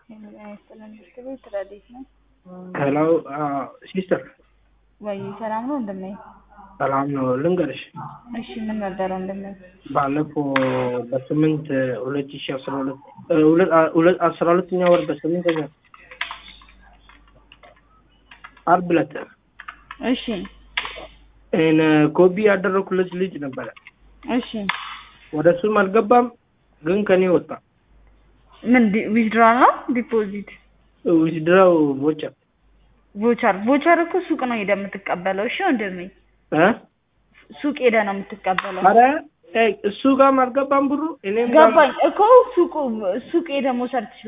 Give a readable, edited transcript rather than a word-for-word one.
Hello, sister. ወይ ሰላም ነው እንደምን ሰላም ነው ልንገርሽ እሺ ምን ነበር እንደምን ባለፈው በ8 2012 12ኛ ወር በ8ኛ ዓርብ ዕለት እሺ እኔ ኮፒ ያደረኩለት ልጅ ነበር እሺ ወደሱም አልገባም ግን ከኔ ወጣ ምን ዊዝድራው ነው ዲፖዚት ዊዝድራው ቮቸር እኮ ሱቅ ነው ሄደህ የምትቀበለው እሺ እንደምን ሱቅ ሄደህ ነው የምትቀበለው አረ እሱ ጋር አልገባም ብሩ እኔም ገባኝ እኮ ሱቅ ሄደህ መውሰድ